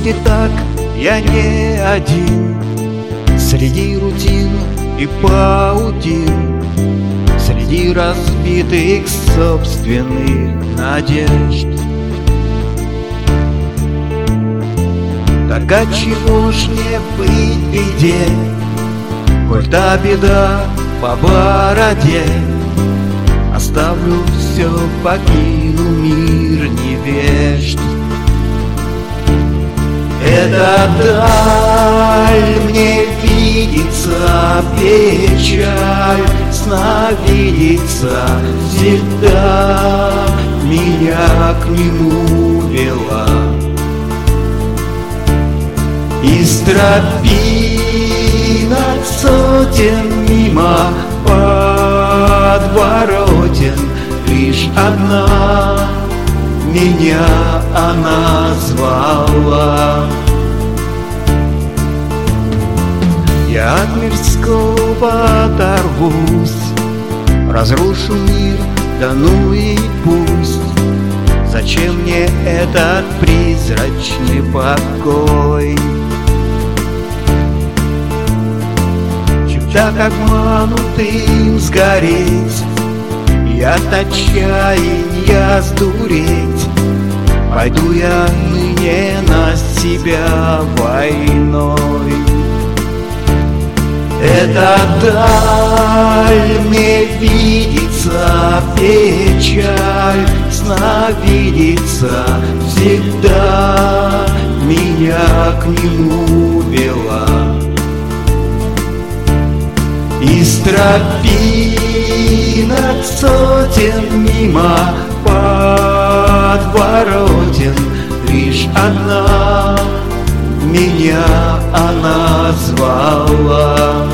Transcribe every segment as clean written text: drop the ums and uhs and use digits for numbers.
будет так, я не один среди рутин и паутин, среди разбитых собственных надежд. Так отчего ж не быть беде, коль та беда по бороде? Оставлю все, покину мир невежд. Эта даль мне видится, печаль сновидится, всегда меня к нему вела. Из тропинок сотен мимо подворотен лишь одна меня она звала. Я от мирского оторвусь, разрушу мир, да ну и пусть. Зачем мне этот призрачный покой? Так обманутым сгореть и от отчаяния сдуреть, пойду я ныне на себя войной. Эта даль мне видится, печаль сновидится, всегда меня к нему вела. Из тропинок сотен мимо подворотен лишь одна меня она звала.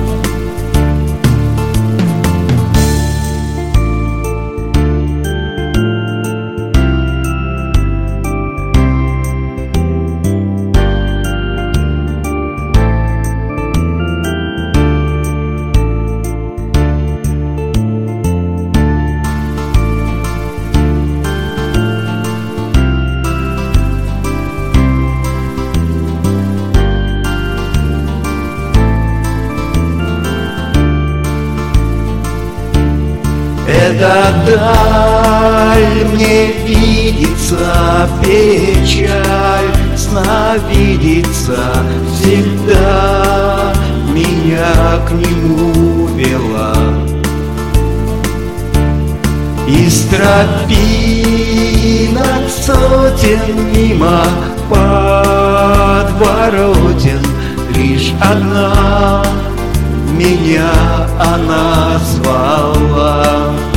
Эта даль мне видится, печаль сновидится, всегда меня к нему вела. Из тропинок сотен мимо подворотен лишь одна меня она звала.